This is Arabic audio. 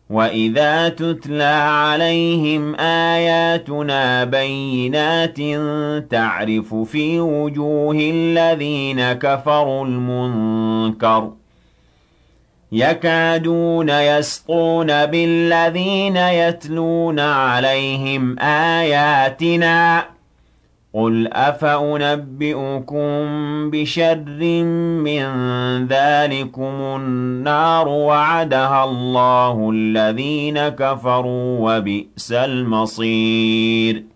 وَإِذَا تُتْلَىٰ عَلَيْهِمْ آيَاتُنَا بَيِّنَاتٍ تَعْرِفُ فِي وُجُوهِ الَّذِينَ كَفَرُوا الْمُنكَرَ يَكَادُونَ يَسْطُونَ بِالَّذِينَ يَتْلُونَ عَلَيْهِمْ آيَاتِنَا ۗ قُلْ أَفَأُنَبِّئُكُم بِشَرٍّ مِّن ذَٰلِكُمُ النَّارُ وَعَدَهَا اللَّهُ الَّذِينَ كَفَرُوا ۖ وَبِئْسَ الْمَصِيرُ